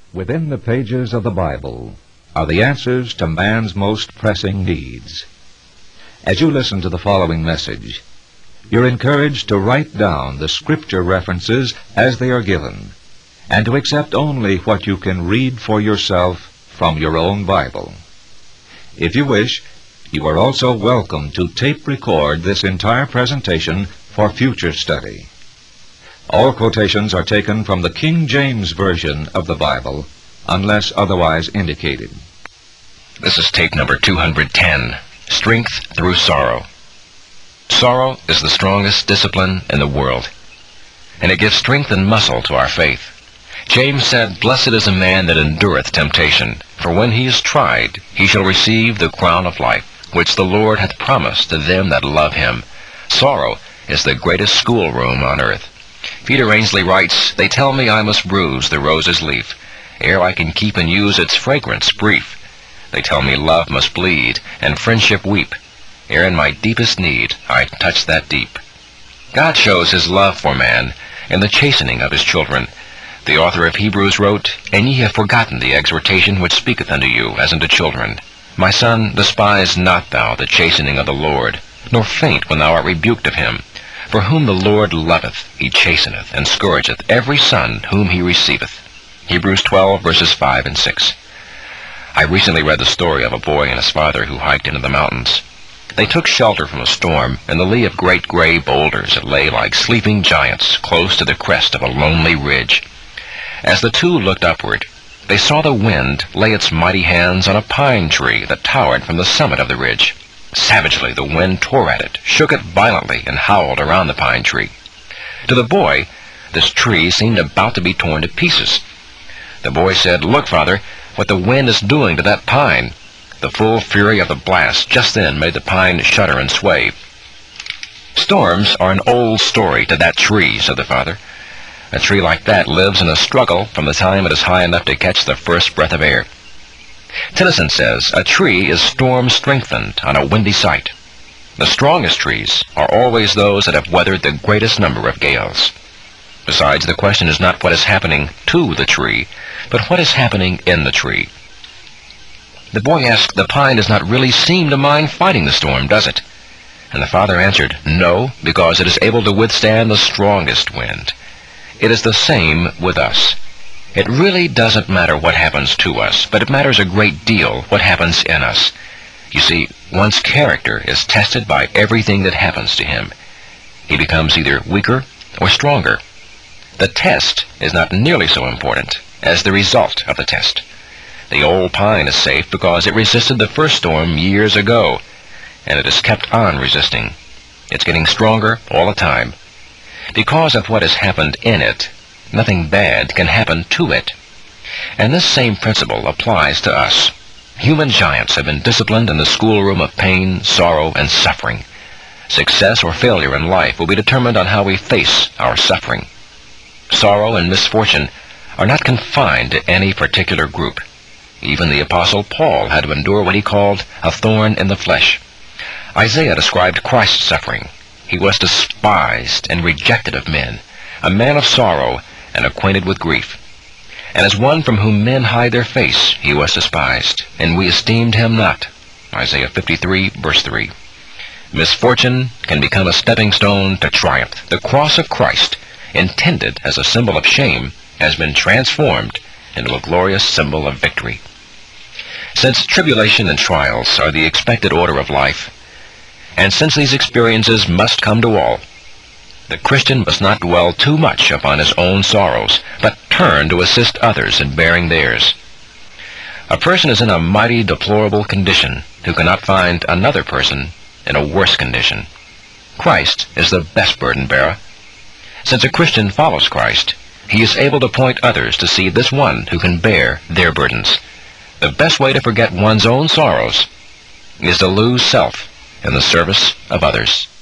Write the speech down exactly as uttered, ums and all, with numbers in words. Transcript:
Within the pages of the Bible are the answers to man's most pressing needs. As you listen to the following message, you're encouraged to write down the scripture references as they are given, and to accept only what you can read for yourself from your own Bible. If you wish, you are also welcome to tape record this entire presentation for future study. All quotations are taken from the King James Version of the Bible, unless otherwise indicated. This is tape number two hundred ten, Strength Through Sorrow. Sorrow is the strongest discipline in the world, and it gives strength and muscle to our faith. James said, "Blessed is a man that endureth temptation, for when he is tried, he shall receive the crown of life, which the Lord hath promised to them that love him." Sorrow is the greatest schoolroom on earth. Peter Ainsley writes, "They tell me I must bruise the rose's leaf, ere I can keep and use its fragrance brief. They tell me love must bleed, and friendship weep, ere in my deepest need I touch that deep." God shows his love for man in the chastening of his children. The author of Hebrews wrote, "And ye have forgotten the exhortation which speaketh unto you as unto children. My son, despise not thou the chastening of the Lord, nor faint when thou art rebuked of him. For whom the Lord loveth, he chasteneth, and scourgeth every son whom he receiveth." Hebrews twelve, verses five and six. I recently read the story of a boy and his father who hiked into the mountains. They took shelter from a storm in the lee of great gray boulders that lay like sleeping giants close to the crest of a lonely ridge. As the two looked upward, they saw the wind lay its mighty hands on a pine tree that towered from the summit of the ridge. Savagely the wind tore at it, shook it violently, and howled around the pine tree. To the boy, this tree seemed about to be torn to pieces. The boy said, "Look, Father, what the wind is doing to that pine." The full fury of the blast just then made the pine shudder and sway. "Storms are an old story to that tree," said the father. "A tree like that lives in a struggle from the time it is high enough to catch the first breath of air." Tennyson says, "A tree is storm-strengthened on a windy site." The strongest trees are always those that have weathered the greatest number of gales. Besides, the question is not what is happening to the tree, but what is happening in the tree. The boy asked, "The pine does not really seem to mind fighting the storm, does it?" And the father answered, "No, because it is able to withstand the strongest wind." It is the same with us. It really doesn't matter what happens to us, but it matters a great deal what happens in us. You see, one's character is tested by everything that happens to him. He becomes either weaker or stronger. The test is not nearly so important as the result of the test. The old pine is safe because it resisted the first storm years ago, and it has kept on resisting. It's getting stronger all the time. Because of what has happened in it, nothing bad can happen to it. And this same principle applies to us. Human giants have been disciplined in the schoolroom of pain, sorrow, and suffering. Success or failure in life will be determined on how we face our suffering. Sorrow and misfortune are not confined to any particular group. Even the Apostle Paul had to endure what he called a thorn in the flesh. Isaiah described Christ's suffering. He was despised and rejected of men, a man of sorrow and acquainted with grief. And as one from whom men hide their face, he was despised, and we esteemed him not. Isaiah fifty-three, verse three. Misfortune can become a stepping stone to triumph. The cross of Christ, intended as a symbol of shame, has been transformed into a glorious symbol of victory. Since tribulation and trials are the expected order of life, and since these experiences must come to all, the Christian must not dwell too much upon his own sorrows, but turn to assist others in bearing theirs. A person is in a mighty deplorable condition who cannot find another person in a worse condition. Christ is the best burden-bearer. Since a Christian follows Christ, he is able to point others to see this one who can bear their burdens. The best way to forget one's own sorrows is to lose self in the service of others.